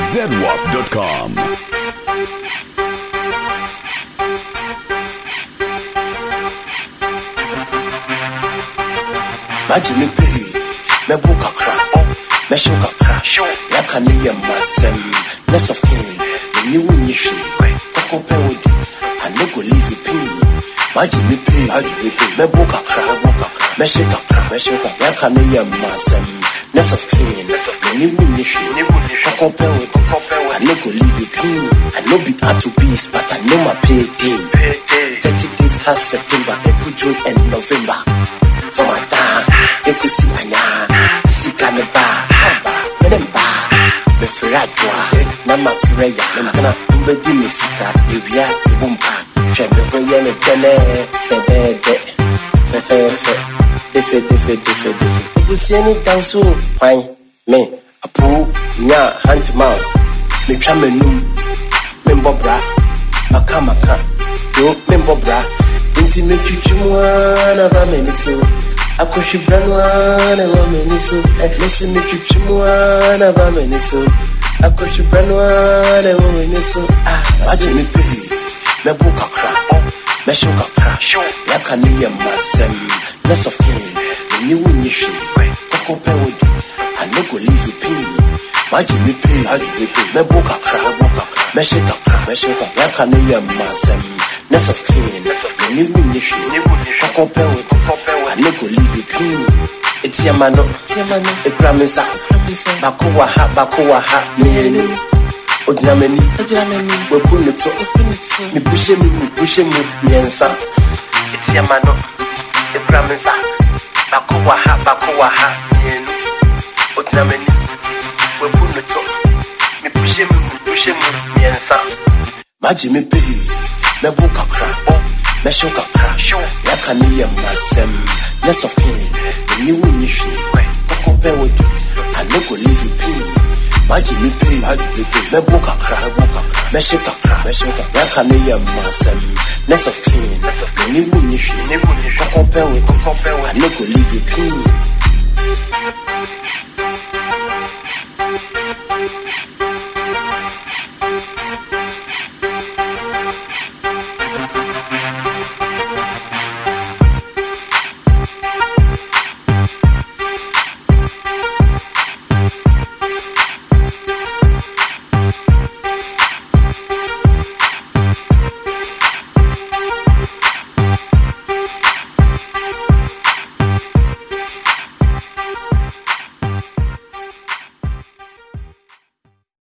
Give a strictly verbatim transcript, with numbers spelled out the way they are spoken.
zedwap dot com. Imagine me pay, me book a crap, me show a crap. Ya can hear myself, less of kin, the new win you should. To compare with it, I no go leave you pay. Imagine me pay, me book a crap, me show a crap, me show a crap. Ya can hear myself, less of kin, the new win you should. To compare with it, I no go leave you pay. I no be hard to beast, but I know my pay day. Thirty days has September, April, June, and November. For my time, you could see Anya, see Canada, Haba, Medemba, the Ferragua, Nama Freya, and Gana, Ubedu Missita, Uvia, Ibumpa, Chamber, Yana, Tene, Bebe, Fefe, Defe, Defe, Defe, Defe. You see any down so, why, me, a poo, nya, hand to mouth, me chamenu, member bra, Makamaka, yo, member bra. Inti me chuchu mwana ba meniso Akoshi branwana ba meniso Listen me chuchu mwana ba meniso Akoshi branwana ba meniso Ah, waje me pay Me buka kra Me shuka kra Yaka niya masem Less of kin Me niwu nishi To compare with you I no go leave you pay Waje me pay Me buka kra Me shuka kra Me shuka Yaka niya masem Less of kin Me niwu nishi To compare with you I no go leave you pay It's your mano The Grammys are Bakuwa ha Bakuwa ha Me Odinameni Wepuneto Me pushe me Me pushe me Miensa It's your mano The Grammys are Bakuwa ha Bakuwa ha Me Odinameni Wepuneto Me pushe me Me pushe me Miensa Maji me pay Me buka kra Me shuka kra Yaka niya masem Less of kin The new win you should To compare with you I no go leave you pay Maji me pay Me buka kra Me shuka kra Yaka niya masem Less of kin The new win you should To compare with you I no go leave you pay